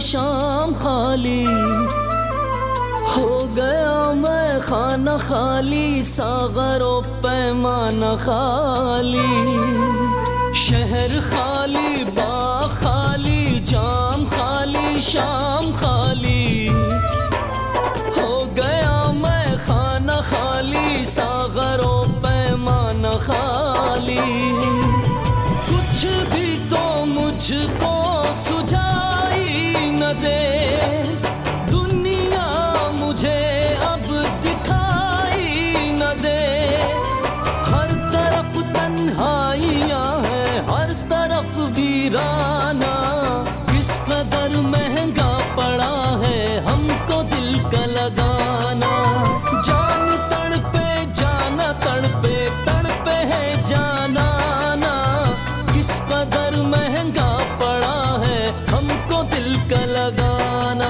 शाम खाली हो गया, मैं खाना खाली, सागरो पैमाना खाली। शहर खाली, बाग खाली, जाम खाली, शाम खाली हो गया, मैं खाना खाली, सागरो पैमाना खाली। कुछ भी तो मुझको सुझाई न दे, दुनिया मुझे अब दिखाई न दे। हर तरफ तन्हाइयाँ हैं, हर तरफ वीराना, किस कदर महंगा पड़ा है हमको दिल का लगाना। जान तड़पे, जाना तड़पे, तड़पे है जाना ना, किस कदर महंगा पड़ा है हमको दिल का लगाना।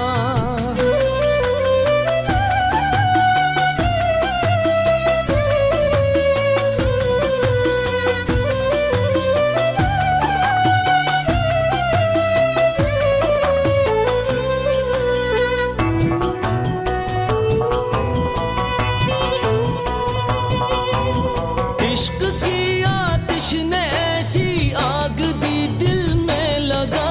इश्क की आतिश ने ऐसी आग दी दिल में लगा,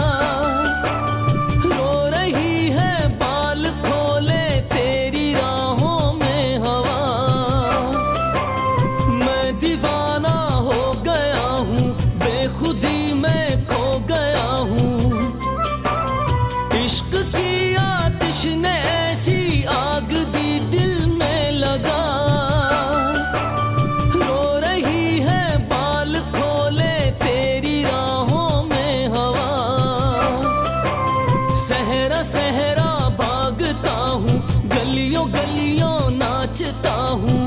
रो रही है बाल खोले तेरी राहों में हवा। मैं दीवाना हो गया हूँ, बेखुदी में खो गया हूँ। इश्क की आतिश ने ऐसी आग दी दिल में लगा, सहरा सहरा भागता हूँ, गलियों गलियों नाचता हूँ।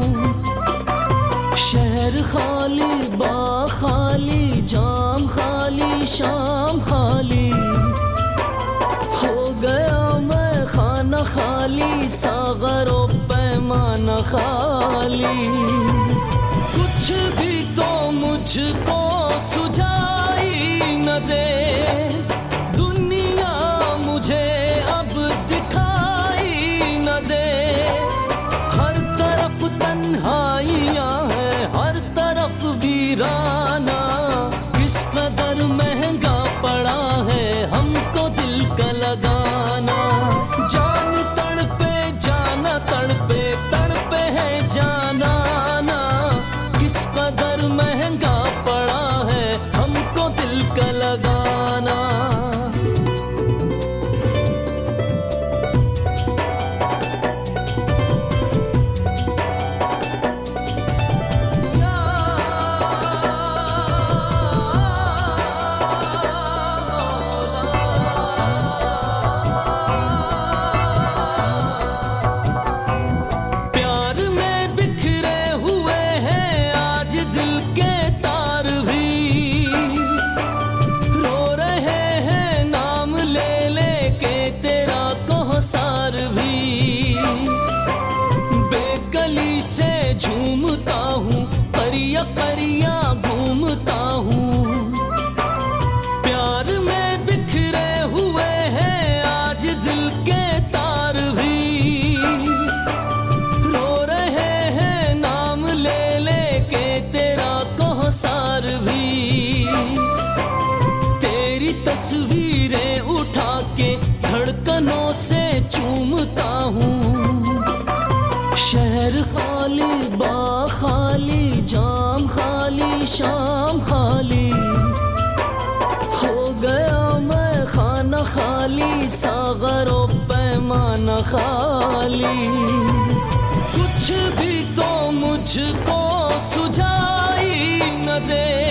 शहर खाली, बाग खाली, जाम खाली, शाम खाली हो गया, मैं खाना खाली, सागरो पैमाना खाली। कुछ भी तो मुझको सुझाई न दे, मुझे अब दिखाई न दे। हर तरफ तन्हाइयाँ हैं, हर तरफ वीराना, किस कदर महंगा पड़ा है हमको दिल का लगाना। जान तड़पे, जाना तड़पे, तड़पे है जाना ना, किस कदर महंगा पड़ा है हमको दिल का लगाना। सार भी बेकली से झूमता हूँ, परिया परिया घूमता हूँ। प्यार में बिखरे हुए हैं आज दिल के तार भी, रो रहे हैं नाम ले ले के तेरा कोहसार भी। तेरी तस्वीरें उठा के धड़कनों से चूमता हूँ। शहर खाली, बाग खाली, जाम खाली, शाम खाली हो गया, मैं खाना खाली, सागरो पैमाना खाली। कुछ भी तो मुझको सुझाई न दे,